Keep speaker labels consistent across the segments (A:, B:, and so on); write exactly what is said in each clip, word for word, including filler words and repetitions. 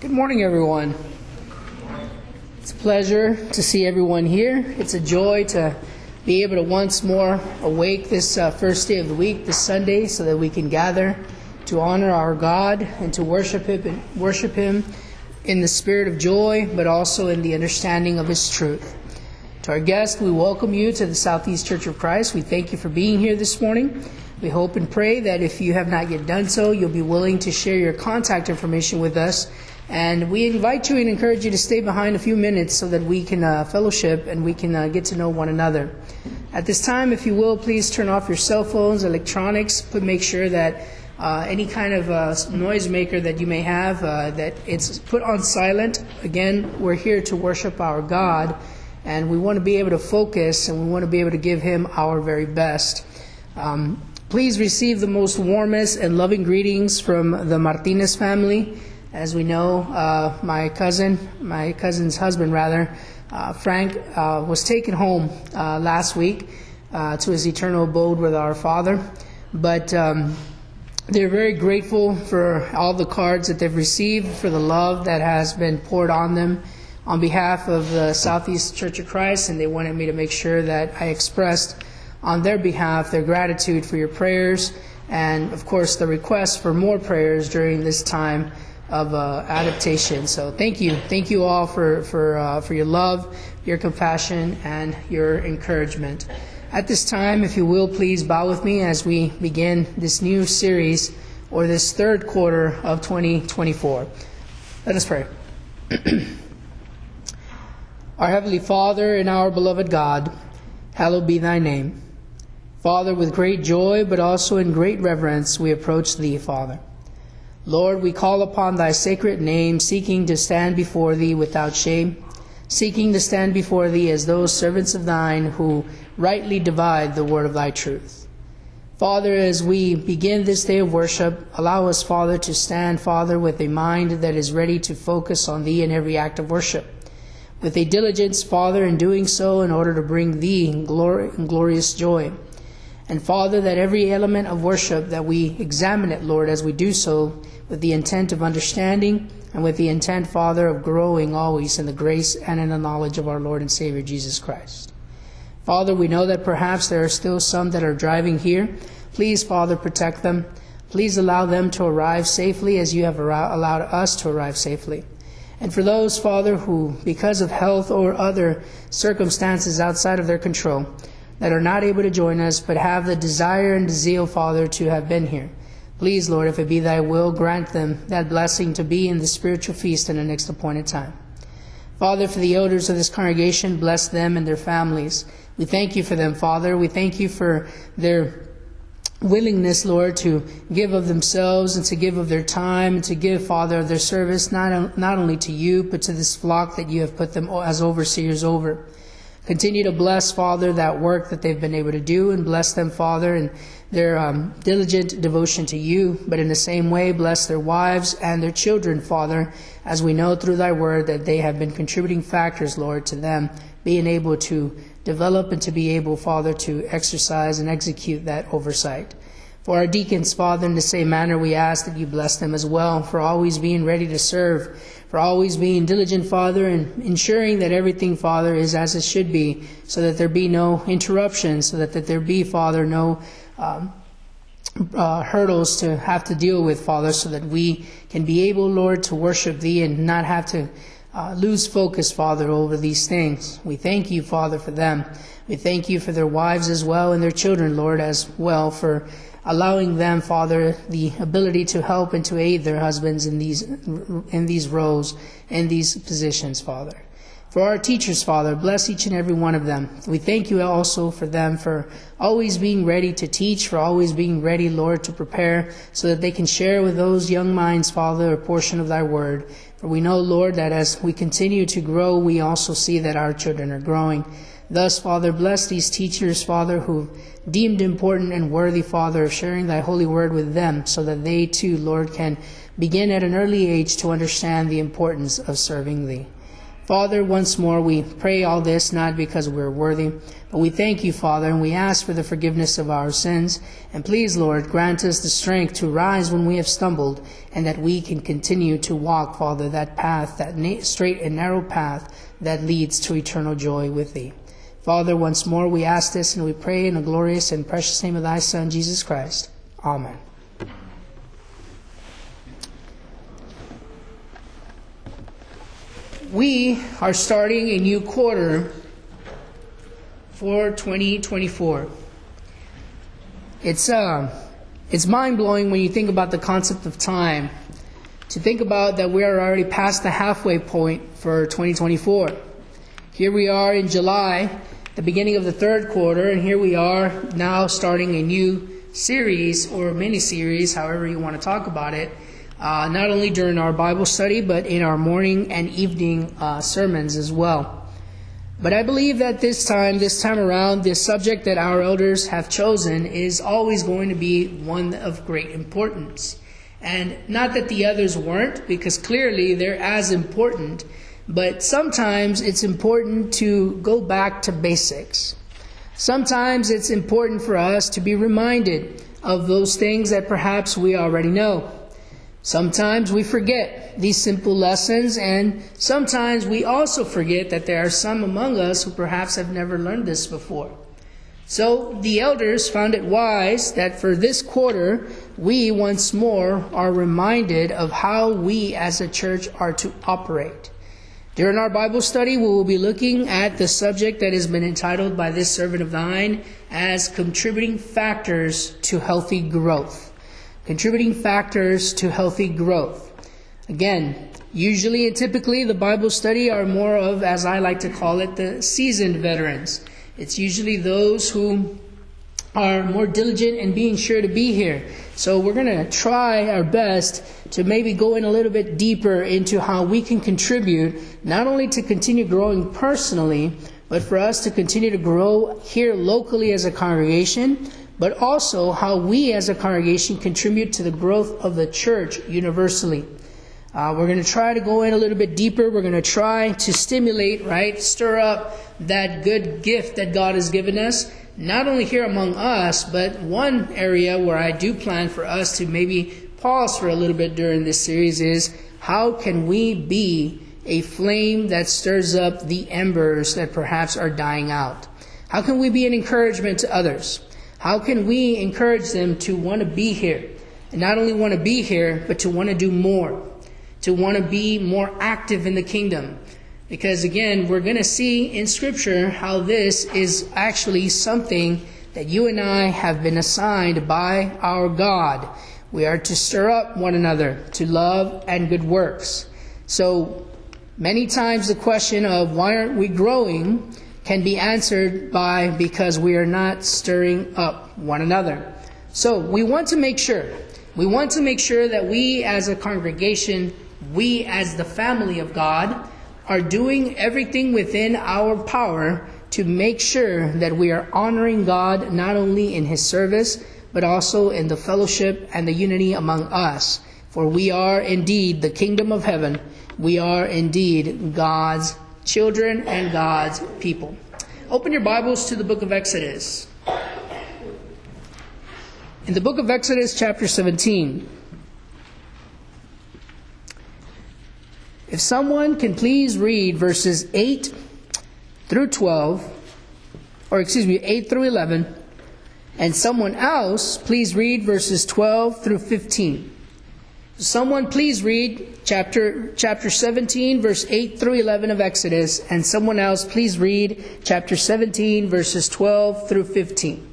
A: Good morning, everyone. It's a pleasure to see everyone here. It's a joy to be able to once more awake this uh, first day of the week, this Sunday, so that we can gather to honor our God and to worship Him, and worship Him in the spirit of joy, but also in the understanding of His truth. To our guests, we welcome you to the Southeast Church of Christ. We thank you for being here this morning. We hope and pray that if you have not yet done so, you'll be willing to share your contact information with us. And we invite you and encourage you to stay behind a few minutes so that we can uh, fellowship and we can uh, get to know one another. At this time, if you will, please turn off your cell phones, electronics, but make sure that uh, any kind of uh, noise maker that you may have, uh, that it's put on silent. Again, we're here to worship our God, and we want to be able to focus, and we want to be able to give Him our very best. Um, please receive the most warmest and loving greetings from the Martinez family. As we know, uh, my cousin, my cousin's husband rather, uh, Frank, uh, was taken home uh, last week uh, to his eternal abode with our Father. But um, they're very grateful for all the cards that they've received, for the love that has been poured on them on behalf of the Southeast Church of Christ, and they wanted me to make sure that I expressed on their behalf their gratitude for your prayers and, of course, the request for more prayers during this time of uh, adaptation. So thank you. Thank you all for, for, uh, for your love, your compassion, and your encouragement. At this time, if you will, please bow with me as we begin this new series, or this third quarter of twenty twenty-four. Let us pray. Our Heavenly Father and our beloved God, hallowed be Thy name. Father, with great joy, but also in great reverence, we approach Thee, Father. Lord, we call upon Thy sacred name, seeking to stand before Thee without shame, seeking to stand before Thee as those servants of Thine who rightly divide the word of Thy truth. Father, as we begin this day of worship, allow us, Father, to stand, Father, with a mind that is ready to focus on Thee in every act of worship, with a diligence, Father, in doing so in order to bring Thee glory and glorious joy. And Father, that every element of worship, that we examine it, Lord, as we do so, with the intent of understanding and with the intent, Father, of growing always in the grace and in the knowledge of our Lord and Savior Jesus Christ. Father, we know that perhaps there are still some that are driving here. Please, Father, protect them. Please allow them to arrive safely as You have allowed us to arrive safely. And for those, Father, who, because of health or other circumstances outside of their control, that are not able to join us, but have the desire and the zeal, Father, to have been here, please, Lord, if it be Thy will, grant them that blessing to be in the spiritual feast in the next appointed time. Father, for the elders of this congregation, bless them and their families. We thank You for them, Father. We thank You for their willingness, Lord, to give of themselves and to give of their time and to give, Father, of their service, not, not only to You, but to this flock that You have put them as overseers over. Continue to bless, Father, that work that they've been able to do, and bless them, Father, in their um, diligent devotion to You. But in the same way, bless their wives and their children, Father, as we know through Thy word that they have been contributing factors, Lord, to them being able to develop and to be able, Father, to exercise and execute that oversight. For our deacons, Father, in the same manner, we ask that You bless them as well, for always being ready to serve, for always being diligent, Father, and ensuring that everything, Father, is as it should be, so that there be no interruptions, so that, that there be, Father, no um, uh, hurdles to have to deal with, Father, so that we can be able, Lord, to worship Thee and not have to uh, lose focus, Father, over these things. We thank You, Father, for them. We thank You for their wives as well and their children, Lord, as well, for allowing them, Father, the ability to help and to aid their husbands in these in these roles, in these positions, Father. For our teachers, Father, bless each and every one of them. We thank You also for them, for always being ready to teach, for always being ready, Lord, to prepare, so that they can share with those young minds, Father, a portion of Thy word. For we know, Lord, that as we continue to grow, we also see that our children are growing. Thus, Father, bless these teachers, Father, who deemed important and worthy, Father, of sharing Thy holy word with them, so that they too, Lord, can begin at an early age to understand the importance of serving Thee. Father, once more, we pray all this not because we're worthy, but we thank you, Father, and we ask for the forgiveness of our sins. And please, Lord, grant us the strength to rise when we have stumbled, and that we can continue to walk, Father, that path, that na- straight and narrow path that leads to eternal joy with thee. Father, once more, we ask this and we pray in the glorious and precious name of thy Son, Jesus Christ. Amen. We are starting a new quarter for twenty twenty-four. It's uh, it's mind-blowing when you think about the concept of time, to think about that we are already past the halfway point for twenty twenty-four. Here we are in July, the beginning of the third quarter, and here we are now starting a new series or mini-series, however you want to talk about it, Uh, not only during our Bible study, but in our morning and evening uh, sermons as well. But I believe that this time, this time around, this subject that our elders have chosen is always going to be one of great importance. And not that the others weren't, because clearly they're as important, but sometimes it's important to go back to basics. Sometimes it's important for us to be reminded of those things that perhaps we already know. Sometimes we forget these simple lessons, and sometimes we also forget that there are some among us who perhaps have never learned this before. So the elders found it wise that for this quarter, we once more are reminded of how we as a church are to operate. During our Bible study, we will be looking at the subject that has been entitled by this servant of thine as contributing factors to healthy growth. Contributing factors to healthy growth. Again, usually and typically the Bible study are more of, as I like to call it, the seasoned veterans. It's usually those who are more diligent in being sure to be here. So we're going to try our best to maybe go in a little bit deeper into how we can contribute, not only to continue growing personally, but for us to continue to grow here locally as a congregation, but also how we as a congregation contribute to the growth of the church universally. Uh, we're going to try to go in a little bit deeper. We're going to try to stimulate, right, stir up that good gift that God has given us, not only here among us, but one area where I do plan for us to maybe pause for a little bit during this series is, how can we be a flame that stirs up the embers that perhaps are dying out? How can we be an encouragement to others? How can we encourage them to want to be here? And not only want to be here, but to want to do more. To want to be more active in the kingdom. Because again, we're going to see in Scripture how this is actually something that you and I have been assigned by our God. We are to stir up one another to love and good works. So many times the question of why aren't we growing can be answered by because we are not stirring up one another. So we want to make sure, we want to make sure that we as a congregation, we as the family of God, are doing everything within our power to make sure that we are honoring God not only in His service, but also in the fellowship and the unity among us. For we are indeed the kingdom of heaven. We are indeed God's children and God's people. Open your Bibles to the book of Exodus. In the book of Exodus, chapter seventeen. If someone can please read verses eight through twelve, or excuse me, eight through eleven, and someone else please read verses twelve through fifteen. Someone please read chapter chapter seventeen, verse eight through eleven of Exodus, and someone else please read chapter seventeen, verses twelve through fifteen.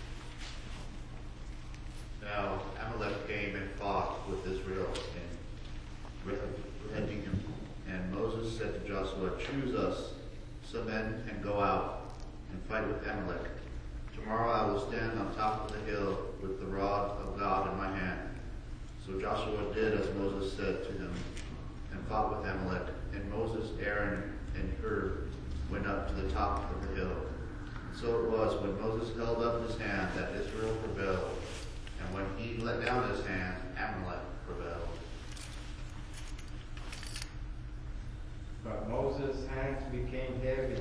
B: Now Amalek came and fought with Israel and repenting him. And Moses said to Joshua, "Choose us some men and go out and fight with Amalek. Tomorrow I will stand on top of the hill with the rod of God in my hand." So Joshua did as Moses said to him, and fought with Amalek. And Moses, Aaron, and Hur went up to the top of the hill. And so it was, when Moses held up his hand, that Israel prevailed. And when he let down his hand, Amalek prevailed.
C: But Moses' hands became heavy.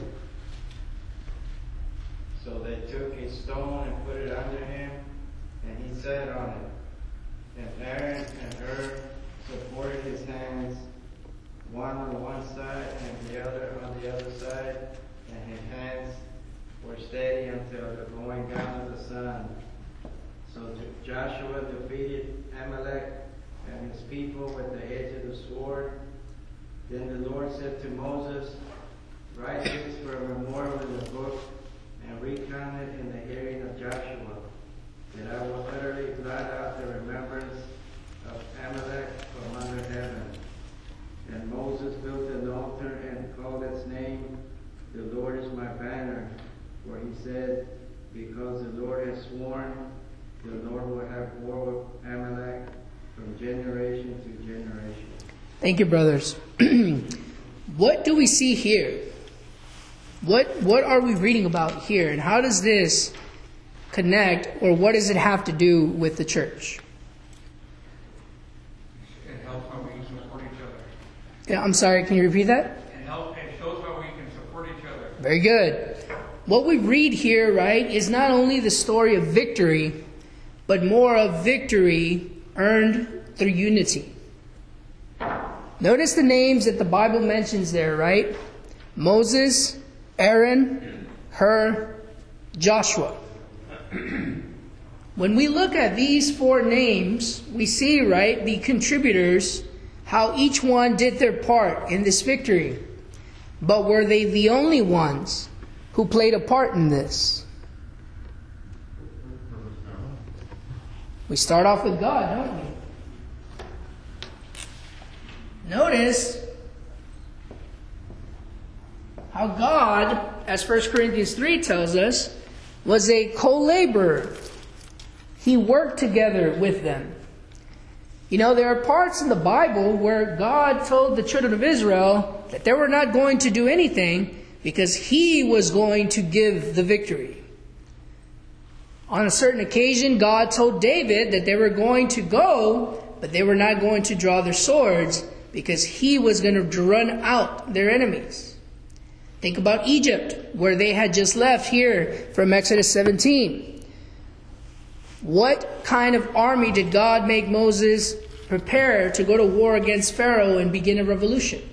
C: So they took a stone and put it under him, and he sat on it. And Aaron and Hur supported his hands, one on one side and the other on the other side, and his hands were steady until the going down of the sun. So Joshua defeated Amalek and his people with the edge of the sword. Then the Lord said to Moses, "Write this for a memorial in the book, and recount it in the hearing of Joshua, that I will utterly blot out the remembrance of Amalek from under heaven." And Moses built an altar and called its name, "The Lord is my banner." For he said, "Because the Lord has sworn, the Lord will have war with Amalek from generation to generation."
A: Thank you, brothers. What do we see here? What what are we reading about here? And how does this connect, or what does it have to do with the church?
D: It helps how we can support each other.
A: Yeah, I'm sorry, can you repeat that?
D: It helps, it shows how we can support each other.
A: Very good. What we read here, right, is not only the story of victory, but more of victory earned through unity. Notice the names that the Bible mentions there, right? Moses, Aaron, Hur, Joshua. When we look at these four names, we see, right, the contributors, how each one did their part in this victory. But were they the only ones who played a part in this? We start off with God, don't we? Notice how God, as First Corinthians three tells us, was a co-laborer. He worked together with them. You know, there are parts in the Bible where God told the children of Israel that they were not going to do anything because He was going to give the victory. On a certain occasion, God told David that they were going to go, but they were not going to draw their swords because He was going to run out their enemies. Think about Egypt, where they had just left here from Exodus seventeen. What kind of army did God make Moses prepare to go to war against Pharaoh and begin a revolution?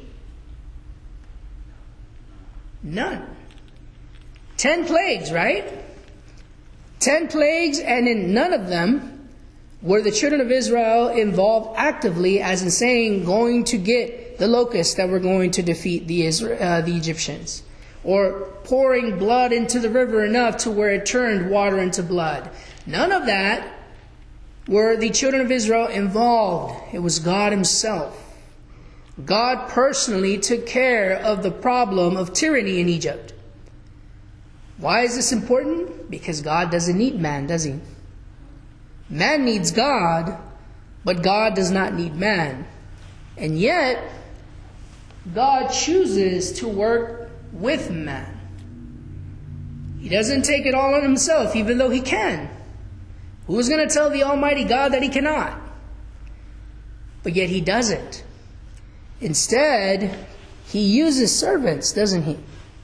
A: None. Ten plagues, right? Ten plagues, and in none of them were the children of Israel involved actively, as in saying, going to get the locusts that were going to defeat the, Isra- uh, the Egyptians, or pouring blood into the river enough to where it turned water into blood. None of that were the children of Israel involved. It was God Himself. God personally took care of the problem of tyranny in Egypt. Why is this important? Because God doesn't need man, does He? Man needs God, but God does not need man. And yet, God chooses to work with man. He doesn't take it all on Himself, even though He can. Who's going to tell the Almighty God that He cannot? But yet He doesn't. Instead, He uses servants, doesn't He?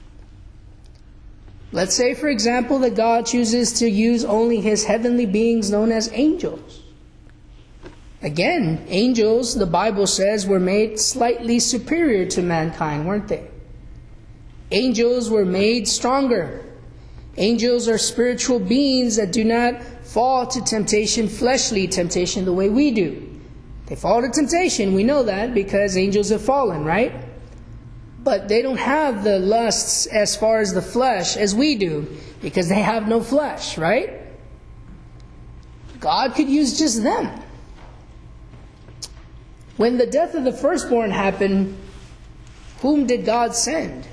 A: Let's say, for example, that God chooses to use only His heavenly beings known as angels. Again, angels, the Bible says, were made slightly superior to mankind, weren't they? Angels were made stronger. Angels are spiritual beings that do not fall to temptation, fleshly temptation, the way we do. They fall to temptation, we know that, because angels have fallen, right? But they don't have the lusts as far as the flesh as we do, because they have no flesh, right? God could use just them. When the death of the firstborn happened, whom did God send?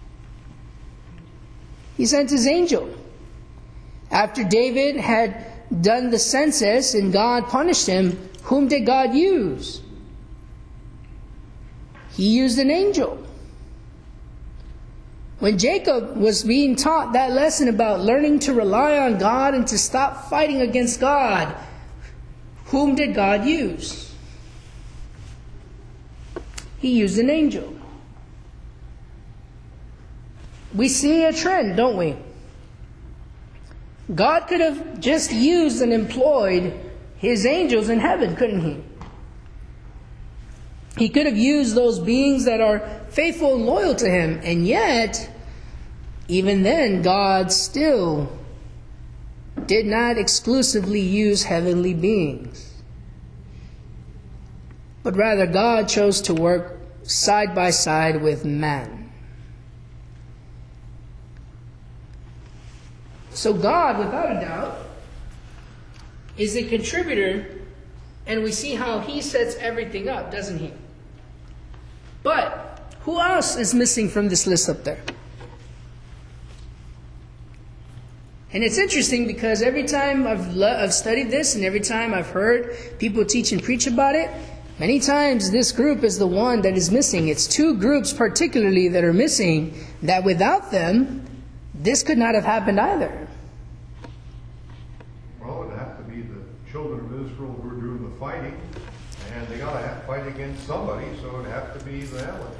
A: He sent His angel. After David had done the census and God punished him, whom did God use? He used an angel. When Jacob was being taught that lesson about learning to rely on God and to stop fighting against God, whom did God use? He used an angel. we see a trend, don't we? God could have just used and employed his angels in heaven, couldn't he? He could have used those beings that are faithful and loyal to him. And yet, even then, God still did not exclusively use heavenly beings. But rather, God chose to work side by side with man. So God, without a doubt, is a contributor, and we see how he sets everything up, doesn't he? But who else is missing from this list up there? And it's interesting because every time I've, le- I've studied this and every time I've heard people teach and preach about it, many times this group is the one that is missing. It's two groups particularly that are missing, that without them, this could not have happened either.
E: Well, it'd have to be the children of Israel who are doing the fighting, and they gotta have to fight against somebody, so it'd have to be the Amalek.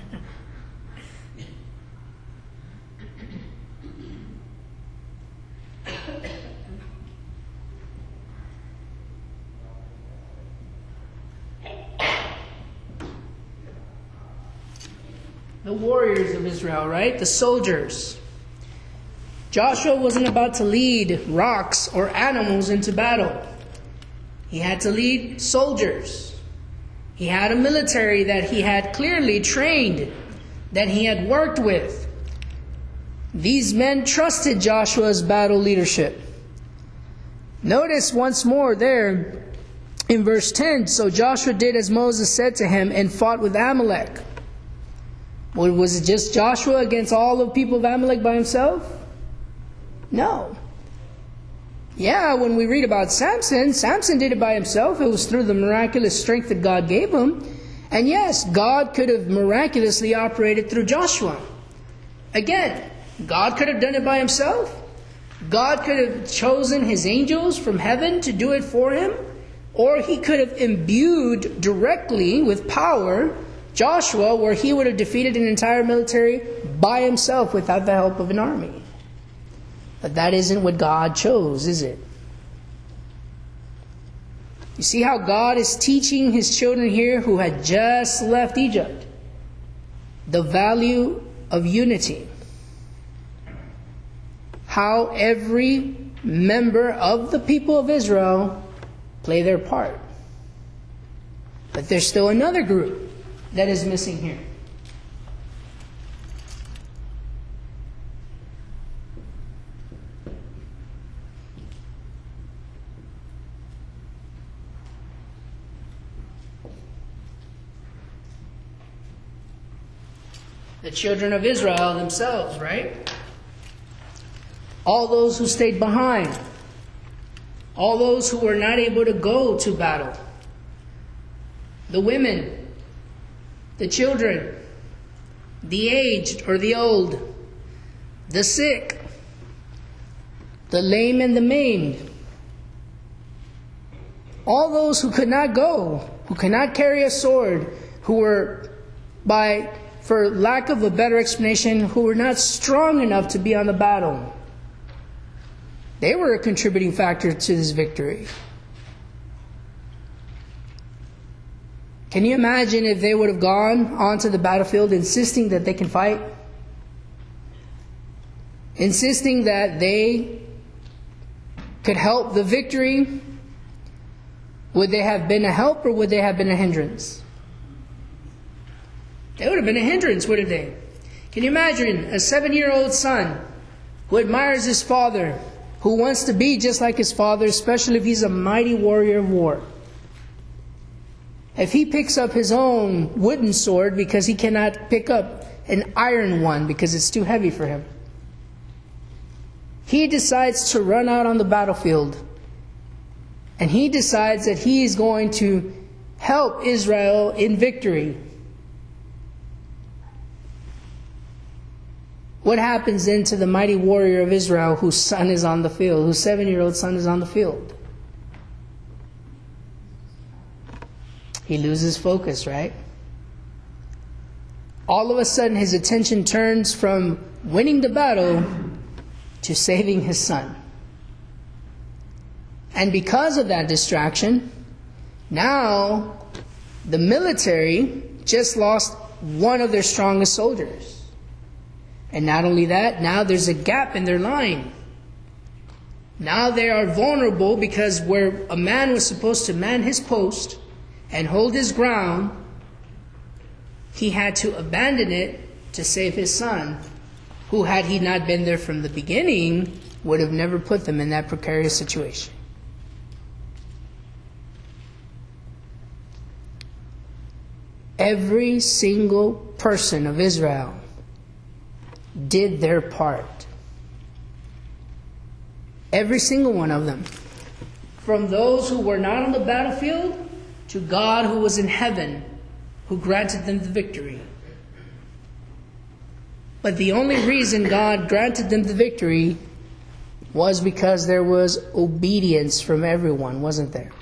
A: The warriors of Israel, right? The soldiers. Joshua wasn't about to lead rocks or animals into battle. He had to lead soldiers. He had a military that he had clearly trained, that he had worked with. These men trusted Joshua's battle leadership. Notice once more there in verse ten, so Joshua did as Moses said to him and fought with Amalek. Well, was it just Joshua against all the people of Amalek by himself? No. Yeah, when we read about Samson, Samson did it by himself. It was through the miraculous strength that God gave him. And yes, God could have miraculously operated through Joshua. Again, God could have done it by himself. God could have chosen his angels from heaven to do it for him. Or he could have imbued directly with power Joshua, where he would have defeated an entire military by himself without the help of an army. But that isn't what God chose, is it? You see how God is teaching his children here who had just left Egypt the value of unity. How every member of the people of Israel play their part. But there's still another group that is missing here. The children of Israel themselves, right? All those who stayed behind. All those who were not able to go to battle. The women. The children, the aged or the old, the sick, the lame and the maimed, all those who could not go, who could not carry a sword, who were, by, for lack of a better explanation, who were not strong enough to be on the battle. They were a contributing factor to this victory. Can you imagine if they would have gone onto the battlefield insisting that they can fight? Insisting that they could help the victory? Would they have been a help or would they have been a hindrance? They would have been a hindrance, wouldn't they? Can you imagine a seven-year-old son who admires his father, who wants to be just like his father, especially if he's a mighty warrior of war? If he picks up his own wooden sword because he cannot pick up an iron one because it's too heavy for him, he decides to run out on the battlefield and he decides that he is going to help Israel in victory. What happens then to the mighty warrior of Israel whose son is on the field, whose seven-year-old son is on the field? He loses focus, right? all of a sudden his attention turns from winning the battle to saving his son. And because of that distraction, now the military just lost one of their strongest soldiers. And not only that, now there's a gap in their line. Now they are vulnerable because where a man was supposed to man his post and hold his ground, he had to abandon it to save his son, who, had he not been there from the beginning, would have never put them in that precarious situation. Every single person of Israel did their part. Every single one of them. From those who were not on the battlefield to God who was in heaven, who granted them the victory. But the only reason God granted them the victory was because there was obedience from everyone, wasn't there?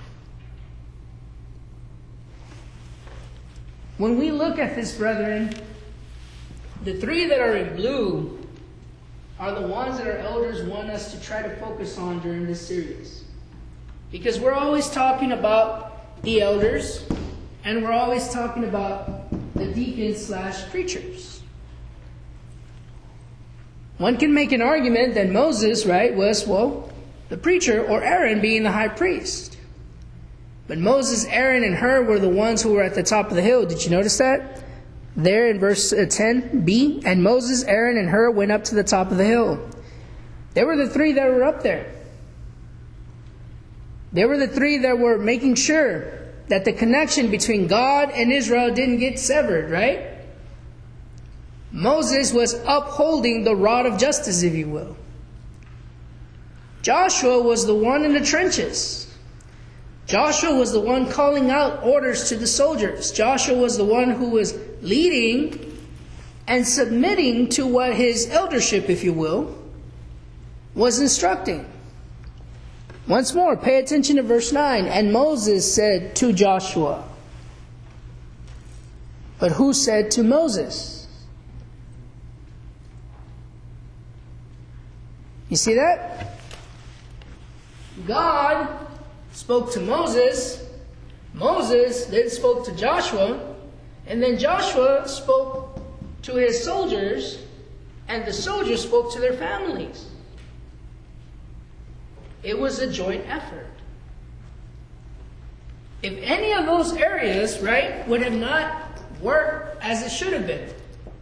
A: When we look at this, brethren, the three that are in blue are the ones that our elders want us to try to focus on during this series. Because we're always talking about the elders, and we're always talking about the deacons slash preachers. One can make an argument that Moses, right, was, well, the preacher, or Aaron being the high priest. But Moses, Aaron, and Hur were the ones who were at the top of the hill. Did you notice that? There in verse ten b, and Moses, Aaron, and Hur went up to the top of the hill. They were the three that were up there. They were the three that were making sure that the connection between God and Israel didn't get severed, right? Moses was upholding the rod of justice, if you will. Joshua was the one in the trenches. Joshua was the one calling out orders to the soldiers. Joshua was the one who was leading and submitting to what his eldership, if you will, was instructing. Once more, pay attention to verse nine. And Moses said to Joshua. But who said to Moses? You see that? God spoke to Moses. Moses then spoke to Joshua. And then Joshua spoke to his soldiers. And the soldiers spoke to their families. It was a joint effort. If any of those areas, right, would have not worked as it should have been,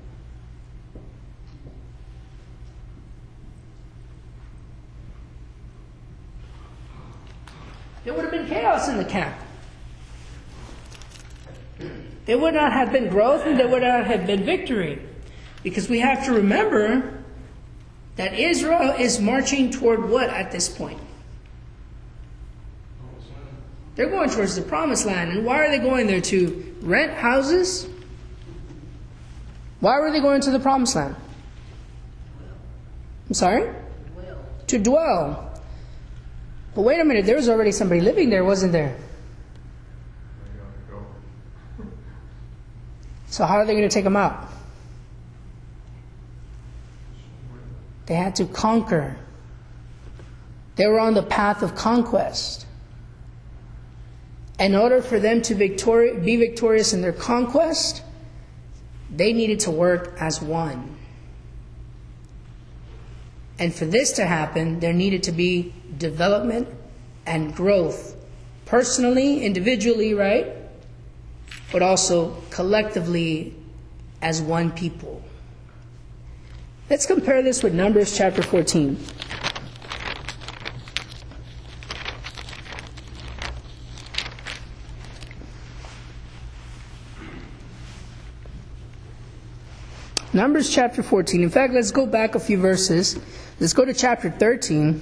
A: there would have been chaos in the camp. There would not have been growth, and there would not have been victory. Because we have to remember that Israel is marching toward what at this point? They're going towards the promised land. And why are they going there? To rent houses? Why were they going to the promised land? I'm sorry? Dwell. To dwell. But wait a minute, there was already somebody living there, wasn't there? So how are they going to take them out? They had to conquer. They were on the path of conquest. In order for them to victori- be victorious in their conquest, they needed to work as one. And for this to happen, there needed to be development and growth. Personally, individually, right? But also collectively as one people. Let's compare this with Numbers chapter fourteen. Numbers chapter fourteen. In fact, let's go back a few verses. Let's go to chapter thirteen.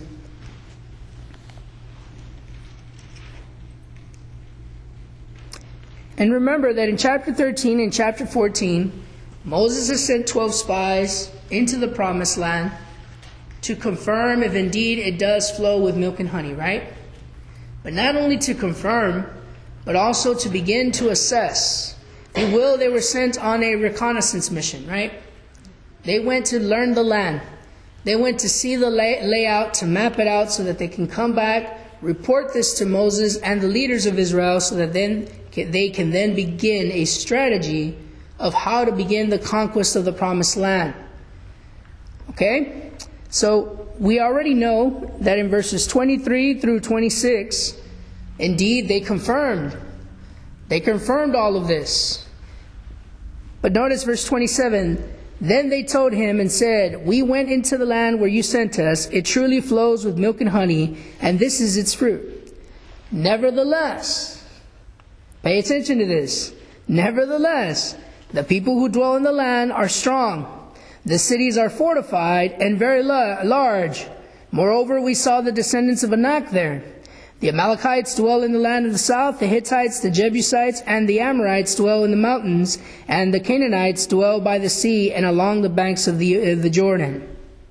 A: And remember that in chapter thirteen and chapter fourteen, Moses has sent twelve spies into the promised land to confirm if indeed it does flow with milk and honey, right? But not only to confirm, but also to begin to assess. If you will, they were sent on a reconnaissance mission, right? They went to learn the land. They went to see the lay- layout, to map it out so that they can come back, report this to Moses and the leaders of Israel so that then they can then begin a strategy of how to begin the conquest of the promised land. Okay? So we already know that in verses twenty-three through twenty-six, indeed they confirmed. They confirmed all of this. But notice verse twenty-seven. Then they told him and said, we went into the land where you sent us. It truly flows with milk and honey, and this is its fruit. Nevertheless, pay attention to this. Nevertheless, the people who dwell in the land are strong. The cities are fortified and very la- large. Moreover, we saw the descendants of Anak there. The Amalekites dwell in the land of the south, the Hittites, the Jebusites, and the Amorites dwell in the mountains, and the Canaanites dwell by the sea and along the banks of the, uh, the Jordan.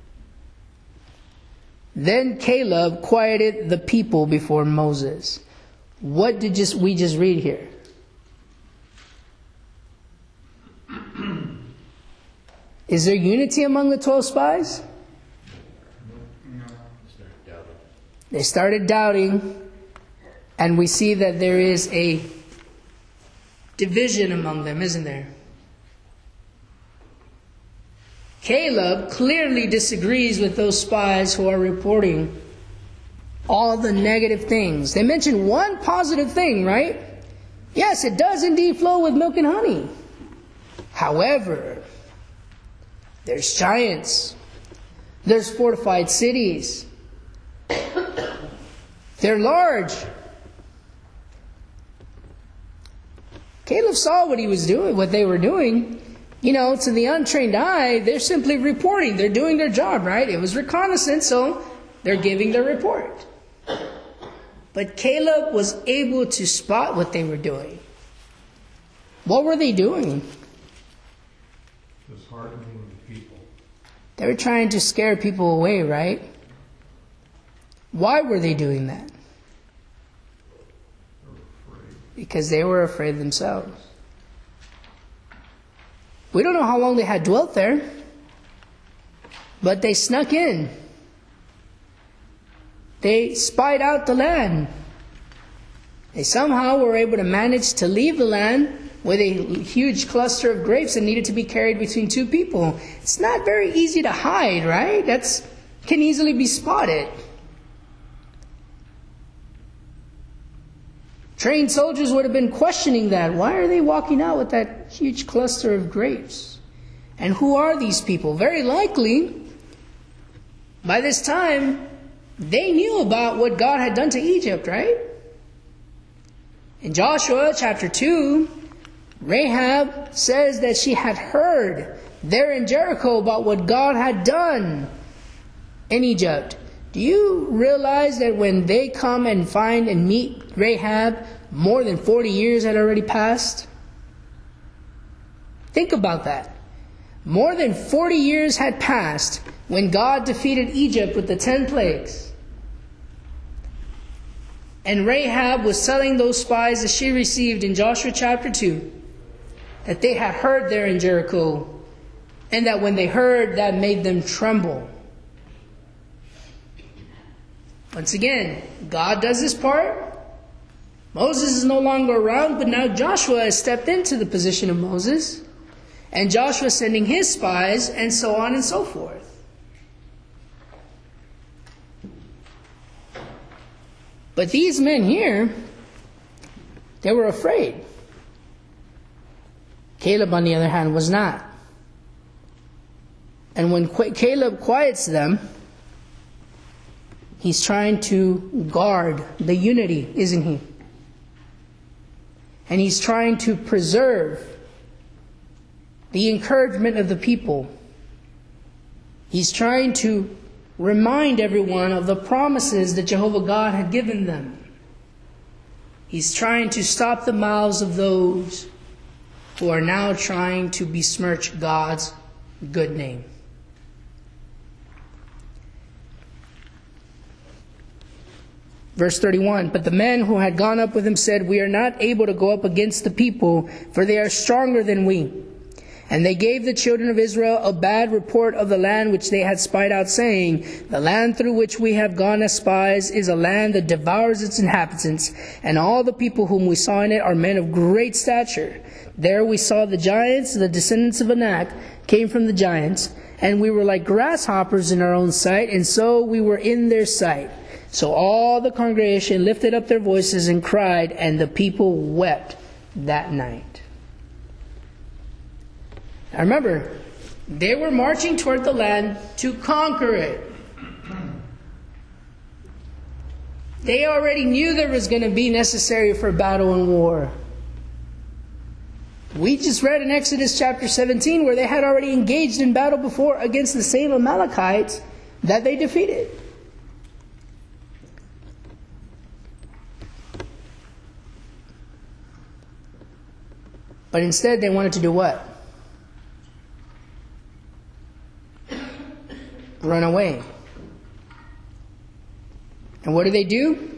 A: Then Caleb quieted the people before Moses. What did just, we just read here? Is there unity among the twelve spies? They started doubting, and we see that there is a division among them, isn't there? Caleb clearly disagrees with those spies who are reporting all the negative things. They mention one positive thing, right? Yes, it does indeed flow with milk and honey. However, there's giants. There's fortified cities. They're large. Caleb saw what he was doing, what they were doing. You know, to the untrained eye, they're simply reporting. They're doing their job, right? It was reconnaissance, so they're giving their report. But Caleb was able to spot what they were doing. What were they doing?
E: Disheartening the people.
A: They were trying to scare people away, right? Why were they doing that? Because they were afraid themselves. We don't know how long they had dwelt there, but they snuck in. They spied out the land. They somehow were able to manage to leave the land with a huge cluster of grapes that needed to be carried between two people. It's not very easy to hide, right? That's can easily be spotted. Trained soldiers would have been questioning that. Why are they walking out with that huge cluster of grapes? And who are these people? Very likely, by this time, they knew about what God had done to Egypt, right? In Joshua chapter two, Rahab says that she had heard there in Jericho about what God had done in Egypt. Do you realize that when they come and find and meet Rahab, more than forty years had already passed? Think about that. More than forty years had passed when God defeated Egypt with the ten plagues. And Rahab was telling those spies that she received in Joshua chapter two that they had heard there in Jericho, and that when they heard, that made them tremble. Once again, God does his part. Moses is no longer around, but now Joshua has stepped into the position of Moses. And Joshua is sending his spies, and so on and so forth. But these men here, they were afraid. Caleb, on the other hand, was not. And when Caleb quiets them, he's trying to guard the unity, isn't he? And he's trying to preserve the encouragement of the people. He's trying to remind everyone of the promises that Jehovah God had given them. He's trying to stop the mouths of those who are now trying to besmirch God's good name. Verse thirty-one, but the men who had gone up with him said, we are not able to go up against the people, for they are stronger than we. And they gave the children of Israel a bad report of the land which they had spied out, saying, the land through which we have gone as spies is a land that devours its inhabitants, and all the people whom we saw in it are men of great stature. There we saw the giants, the descendants of Anak came from the giants, and we were like grasshoppers in our own sight, and so we were in their sight. So all the congregation lifted up their voices and cried, and the people wept that night. Now remember, they were marching toward the land to conquer it. They already knew there was going to be necessary for battle and war. We just read in Exodus chapter seventeen where they had already engaged in battle before against the same Amalekites that they defeated. But instead they wanted to do what? Run away. And what do they do?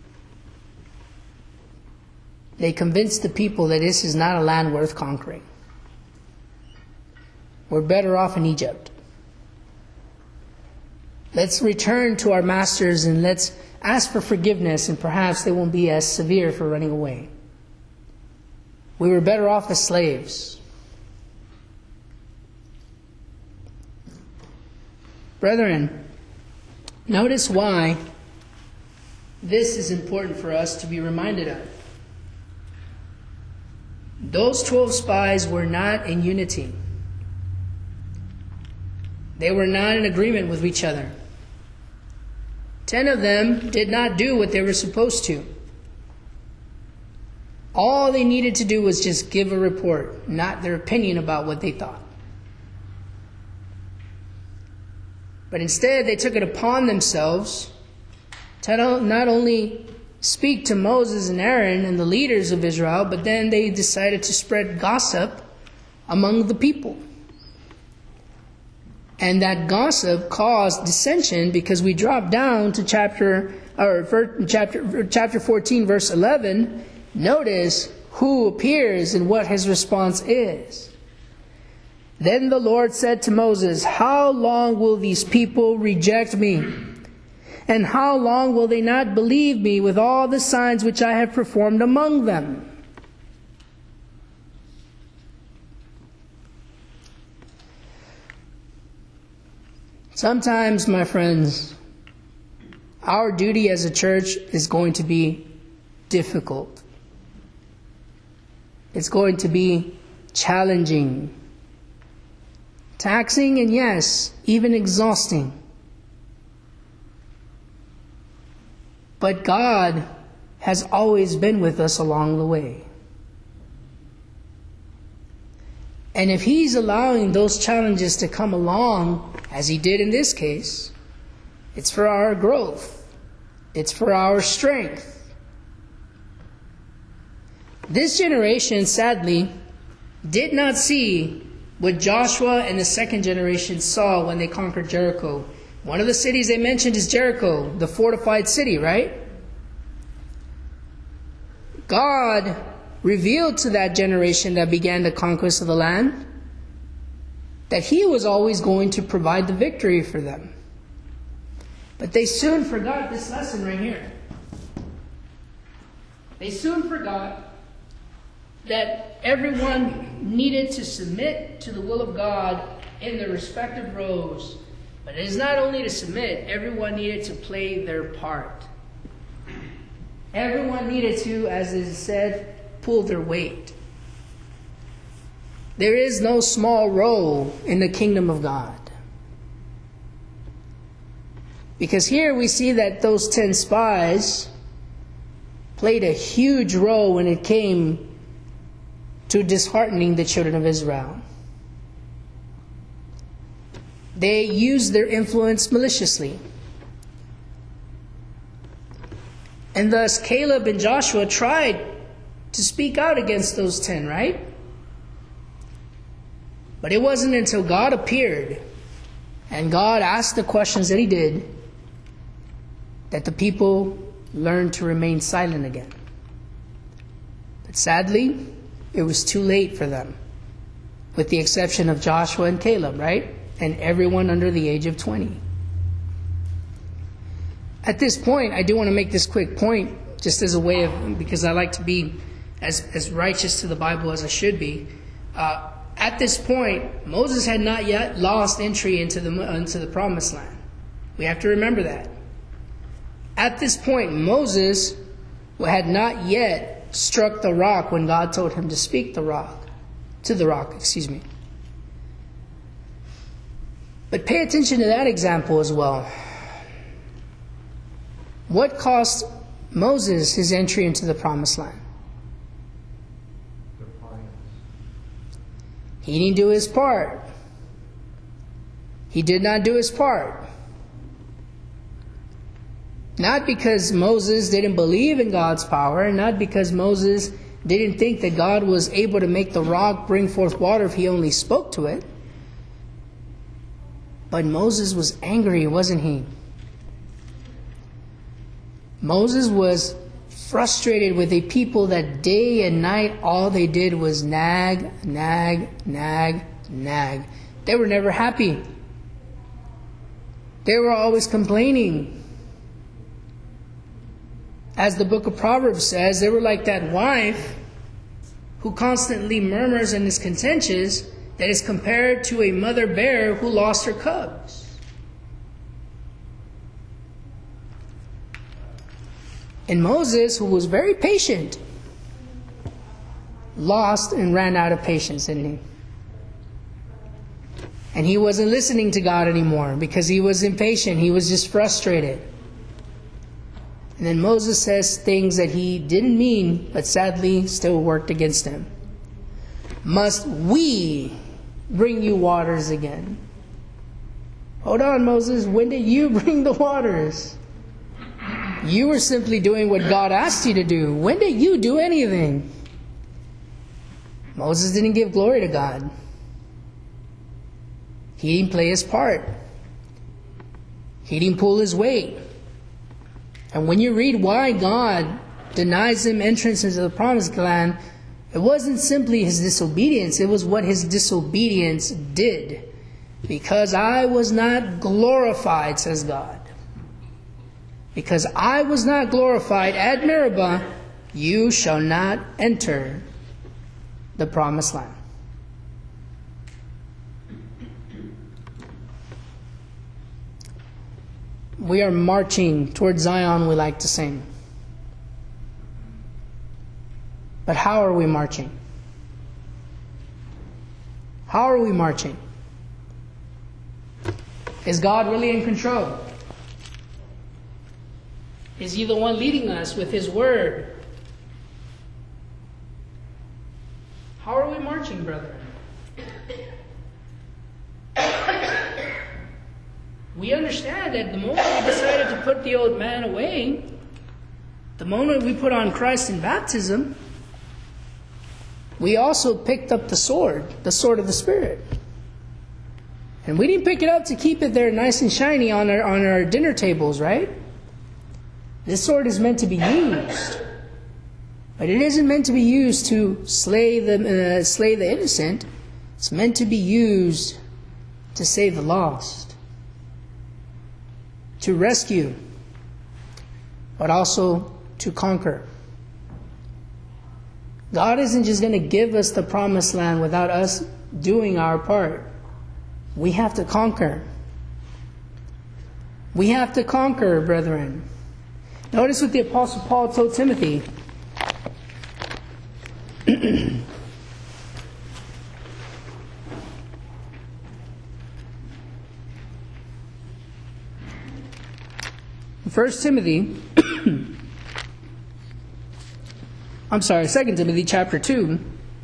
A: They convince the people that this is not a land worth conquering. We're better off in Egypt. Let's return to our masters and let's ask for forgiveness, and perhaps they won't be as severe for running away. We were better off as slaves. Brethren, notice why this is important for us to be reminded of. Those twelve spies were not in unity. They were not in agreement with each other. Ten of them did not do what they were supposed to. All they needed to do was just give a report, not their opinion about what they thought. But instead, they took it upon themselves to not only speak to Moses and Aaron and the leaders of Israel, but then they decided to spread gossip among the people. And that gossip caused dissension, because we drop down to chapter or chapter chapter fourteen, verse eleven. Notice who appears and what his response is. Then the Lord said to Moses, how long will these people reject me? And how long will they not believe me with all the signs which I have performed among them? Sometimes, my friends, our duty as a church is going to be difficult. It's going to be challenging, taxing, and yes, even exhausting. But God has always been with us along the way. And if He's allowing those challenges to come along, as He did in this case, it's for our growth. It's for our strength. This generation, sadly, did not see what Joshua and the second generation saw when they conquered Jericho. One of the cities they mentioned is Jericho, the fortified city, right? God revealed to that generation that began the conquest of the land that He was always going to provide the victory for them. But they soon forgot this lesson right here. They soon forgot that everyone needed to submit to the will of God in their respective roles. But it is not only to submit, everyone needed to play their part. Everyone needed to, as is said, pull their weight. There is no small role in the kingdom of God. Because here we see that those ten spies played a huge role when it came to disheartening the children of Israel. They used their influence maliciously. And thus Caleb and Joshua tried to speak out against those ten, right? But it wasn't until God appeared and God asked the questions that He did that the people learned to remain silent again. But sadly, it was too late for them, with the exception of Joshua and Caleb, right? And everyone under the age of twenty. At this point, I do want to make this quick point, just as a way of, because I like to be as, as righteous to the Bible as I should be. Uh, at this point, Moses had not yet lost entry into the, into the promised land. We have to remember that. At this point, Moses had not yet struck the rock when God told him to speak the rock, to the rock, excuse me. But pay attention to that example as well. What cost Moses his entry into the promised land?
E: Defiance.
A: He didn't do his part. He did not do his part. Not because Moses didn't believe in God's power, and not because Moses didn't think that God was able to make the rock bring forth water if he only spoke to it. But Moses was angry, wasn't he? Moses was frustrated with a people that day and night all they did was nag, nag, nag, nag. They were never happy. They were always complaining. As the book of Proverbs says, they were like that wife who constantly murmurs and is contentious, that is compared to a mother bear who lost her cubs. And Moses, who was very patient, lost and ran out of patience, didn't he? And he wasn't listening to God anymore because he was impatient. He was just frustrated. And then Moses says things that he didn't mean, but sadly still worked against him. Must we bring you waters again? Hold on, Moses. When did you bring the waters? You were simply doing what God asked you to do. When did you do anything? Moses didn't give glory to God. He didn't play his part. He didn't pull his weight. And when you read why God denies him entrance into the promised land, it wasn't simply his disobedience. It was what his disobedience did. Because I was not glorified, says God. Because I was not glorified at Meribah, you shall not enter the promised land. We are marching towards Zion, we like to sing. But how are we marching? How are we marching? Is God really in control? Is He the one leading us with His word? How are we marching, brethren? We understand that the moment we decided to put the old man away, the moment we put on Christ in baptism, we also picked up the sword, the sword of the Spirit. And we didn't pick it up to keep it there nice and shiny on our, on our dinner tables, right? This sword is meant to be used. But it isn't meant to be used to slay the, uh, slay the innocent. It's meant to be used to save the lost. To rescue, but also to conquer. God isn't just going to give us the promised land without us doing our part. We have to conquer. We have to conquer, brethren. Notice what the Apostle Paul told Timothy. First Timothy, I'm sorry, Second Timothy chapter two,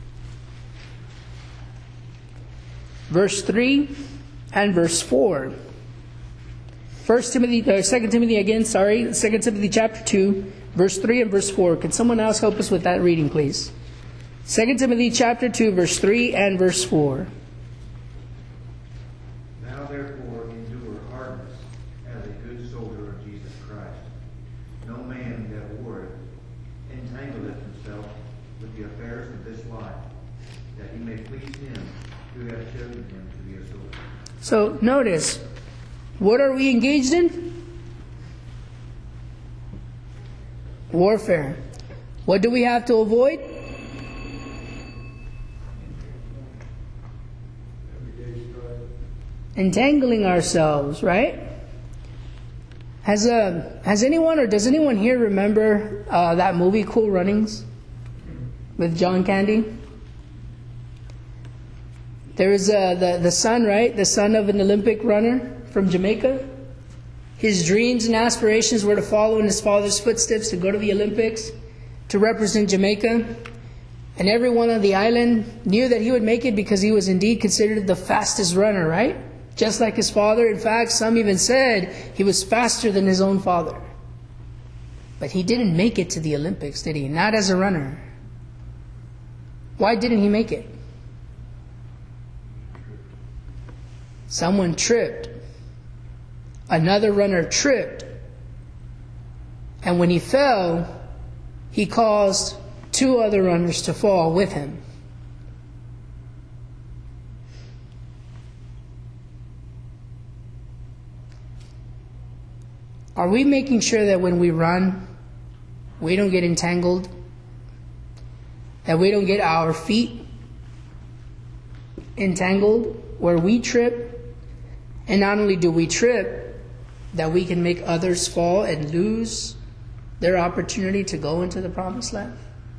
A: verse three and verse four. First Timothy, uh, Second Timothy again, sorry, Second Timothy chapter two, verse three and verse four. Can someone else help us with that reading, please? Second Timothy chapter two, verse three and verse four.
F: Now therefore endure hardness as a good soldier of Jesus Christ. No man You have chosen him to be a sword.
A: So notice, what are we engaged in? Warfare. What do we have to avoid? Entangling ourselves, right? Has uh, has anyone or does anyone here remember uh, that movie Cool Runnings with John Candy? There was uh, the the son, right? The son of an Olympic runner from Jamaica. His dreams and aspirations were to follow in his father's footsteps, to go to the Olympics, to represent Jamaica. And everyone on the island knew that he would make it because he was indeed considered the fastest runner, right? Just like his father. In fact, some even said he was faster than his own father. But he didn't make it to the Olympics, did he? Not as a runner. Why didn't he make it? Someone tripped. Another runner tripped. And when he fell, he caused two other runners to fall with him. Are we making sure that when we run, we don't get entangled? That we don't get our feet entangled where we trip? And not only do we trip, that we can make others fall and lose their opportunity to go into the promised land?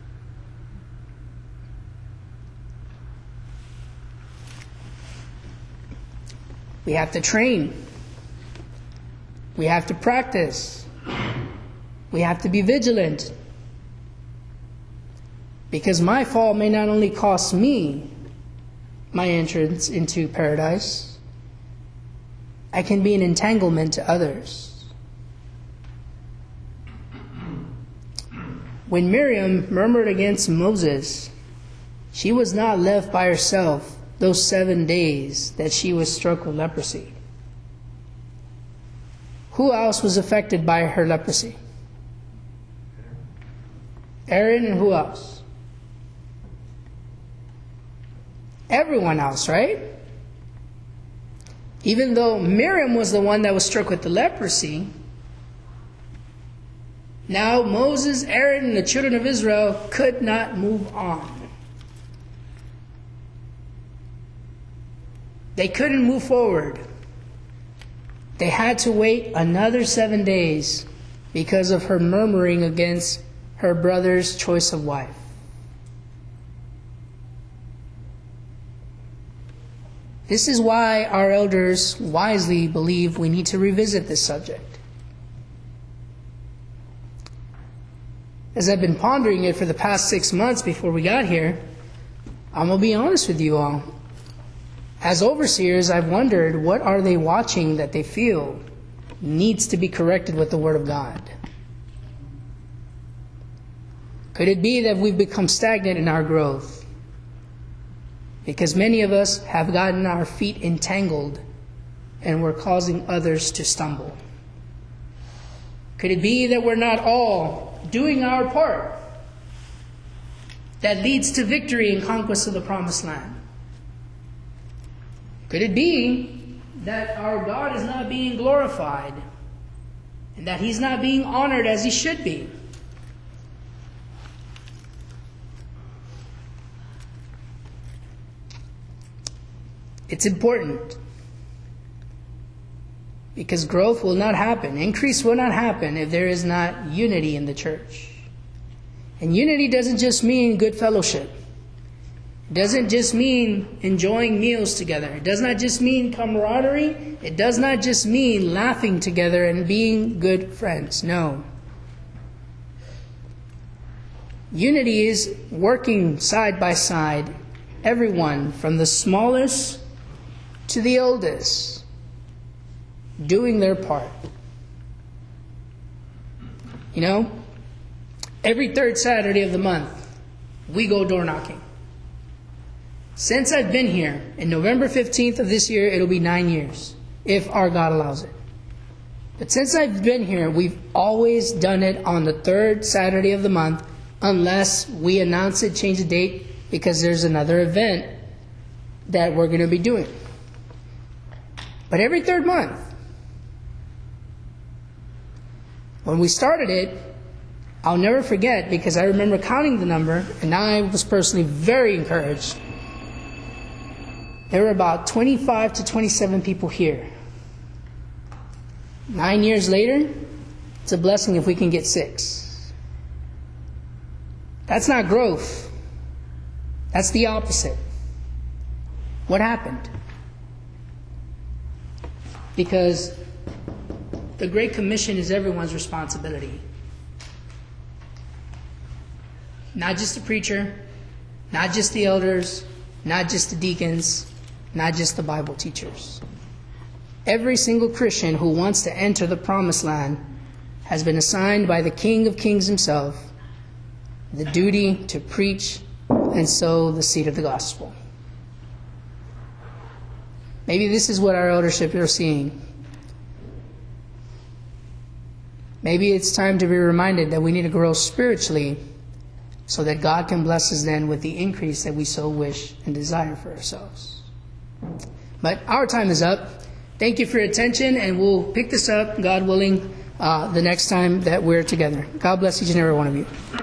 A: We have to train. We have to practice. We have to be vigilant. Because my fall may not only cost me my entrance into paradise, I can be an entanglement to others. When Miriam murmured against Moses, she was not left by herself those seven days that she was struck with leprosy. Who else was affected by her leprosy? Aaron, and who else? Everyone else, right? Even though Miriam was the one that was struck with the leprosy, now Moses, Aaron, and the children of Israel could not move on. They couldn't move forward. They had to wait another seven days because of her murmuring against her brother's choice of wife. This is why our elders wisely believe we need to revisit this subject. As I've been pondering it for the past six months before we got here, I'm going to be honest with you all. As overseers, I've wondered, what are they watching that they feel needs to be corrected with the Word of God? Could it be that we've become stagnant in our growth? Because many of us have gotten our feet entangled and we're causing others to stumble. Could it be that we're not all doing our part that leads to victory and conquest of the promised land? Could it be that our God is not being glorified and that He's not being honored as He should be? It's important because growth will not happen, increase will not happen if there is not unity in the church. And unity doesn't just mean good fellowship. It doesn't just mean enjoying meals together. It does not just mean camaraderie. It does not just mean laughing together and being good friends. No. Unity is working side by side, everyone from the smallest to the oldest, doing their part. You know, every third Saturday of the month, we go door knocking. Since I've been here, in November fifteenth of this year, it'll be nine years, if our God allows it. But since I've been here, we've always done it on the third Saturday of the month, unless we announce it, change the date, because there's another event that we're going to be doing. But every third month, when we started it, I'll never forget, because I remember counting the number, and I was personally very encouraged. There were about twenty-five to twenty-seven people here. Nine years later, it's a blessing if we can get six. That's not growth. That's the opposite. What happened? Because the Great Commission is everyone's responsibility. Not just the preacher, not just the elders, not just the deacons, not just the Bible teachers. Every single Christian who wants to enter the promised land has been assigned by the King of Kings himself the duty to preach and sow the seed of the gospel. Maybe this is what our eldership are seeing. Maybe it's time to be reminded that we need to grow spiritually so that God can bless us then with the increase that we so wish and desire for ourselves. But our time is up. Thank you for your attention, and we'll pick this up, God willing, uh, the next time that we're together. God bless each and every one of you.